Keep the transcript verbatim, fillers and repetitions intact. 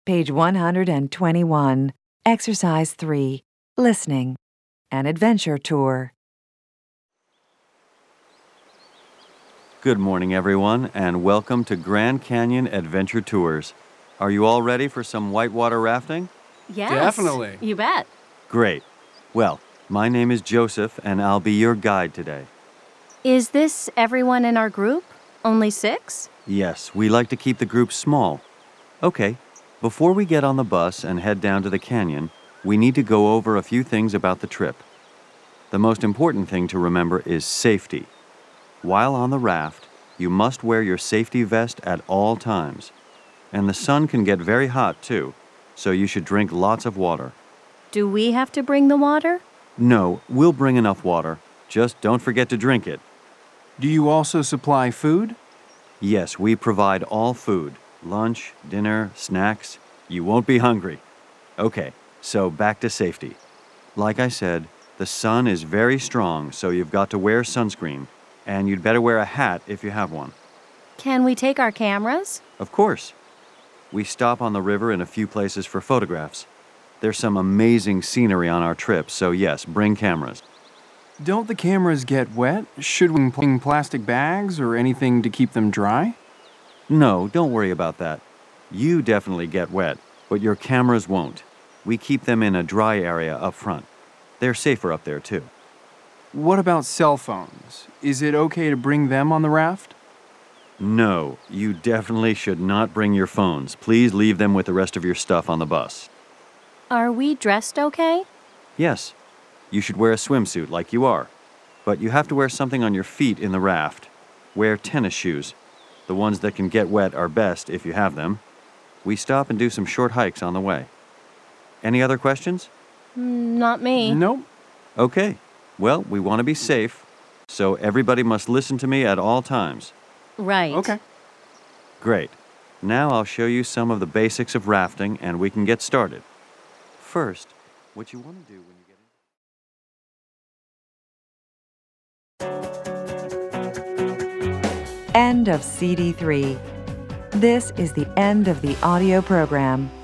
Page one hundred twenty-one. Exercise three. Listening. An adventure tour. Good morning, everyone, and welcome to Grand Canyon Adventure Tours. Are you all ready for some whitewater rafting? Yes. Definitely. You bet. Great. Well, my name is Joseph, and I'll be your guide today. Is this everyone in our group? Only six? Yes, we like to keep the group small. Okay, before we get on the bus and head down to the canyon, we need to go over a few things about the trip. The most important thing to remember is safety. While on the raft, you must wear your safety vest at all times. And the sun can get very hot, too, so you should drink lots of water. Do we have to bring the water? No, we'll bring enough water. Just don't forget to drink it. Do you also supply food? Yes, we provide all food. Lunch, dinner, snacks. You won't be hungry. Okay, so back to safety. Like I said, the sun is very strong, so you've got to wear sunscreen. And you'd better wear a hat if you have one. Can we take our cameras? Of course. We stop on the river in a few places for photographs. There's some amazing scenery on our trip, so yes, bring cameras. Don't the cameras get wet? Should we bring plastic bags or anything to keep them dry? No, don't worry about that. You definitely get wet, but your cameras won't. We keep them in a dry area up front. They're safer up there, too. What about cell phones? Is it okay to bring them on the raft? No, you definitely should not bring your phones. Please leave them with the rest of your stuff on the bus. Are we dressed okay? Yes, you should wear a swimsuit like you are. But you have to wear something on your feet in the raft. Wear tennis shoes. The ones that can get wet are best if you have them. We stop and do some short hikes on the way. Any other questions? Not me. Nope. Okay. Well, we want to be safe, so everybody must listen to me at all times. Right. Okay. Great. Now I'll show you some of the basics of rafting and we can get started. First, what you want to do when you get in... End of C D three. This is the end of the audio program.